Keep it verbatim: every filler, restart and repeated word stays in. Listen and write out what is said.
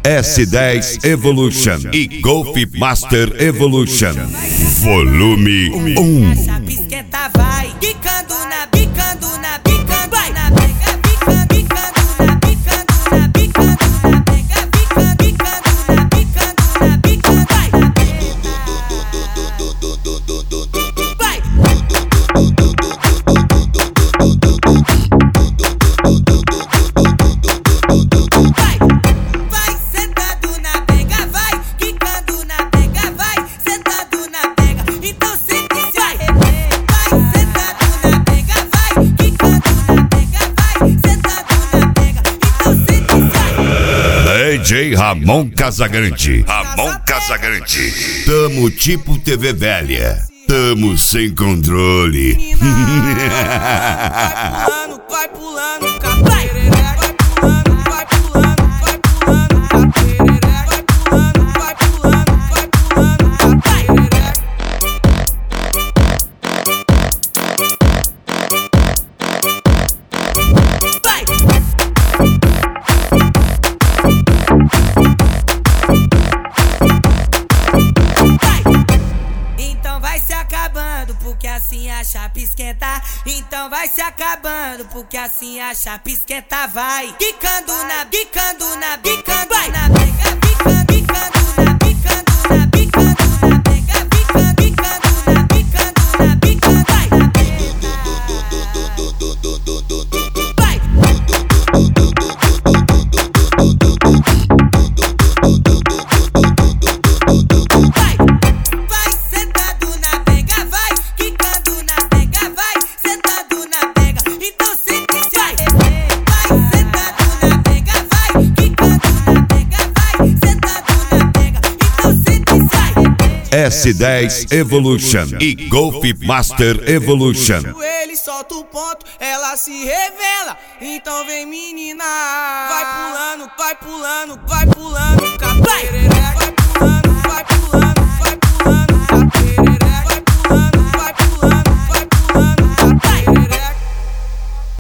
S dez Evolution e Golf Master Evolution. Volume um. Essa pisqueta vai bicando na, bicando na, bicando vai na pega, bicando, bicando na, bicando na, bicando na pega, bicando, bicando na, bicando na, bicando vai na pega. Vai. Vai sentado na pega, vai quicando na pega, vai sentado na pega. Então sente se arrepende. Vai sentado na pega, vai quicando na pega, vai sentado na pega. Então sente se arrepende. D J Ramon Casagrande. Ramon Casagrande. Tamo tipo T V velha. Tamo sem controle. Vai pulando, vai pulando, vai pulando, vai pulando, vai pulando, vai pulando, vai pulando, vai pulando, vai Então vai se acabando, porque assim a chapa esquenta. Então vai se acabando, porque assim a chapa esquenta. Vai quicando na, bicando na, bicando vai na pega, bicando, bicando na, bicando na, bicando na pega, bicando, bicando na, bicando na, bicando vai na pega. Vai. Vai. Vai sentado na pega, vai quicando na pega, vai sentado na pega. Então sente se arrepende. Vai sentado na pega, vai quicando na pega, vai sentado na pega. Então sente se arrepende. S dez Evolution e Golf Master Evolution. Ele solta o ponto, ela se revela. Então vem menina, vai pulando, vai pulando, vai pulando, vai.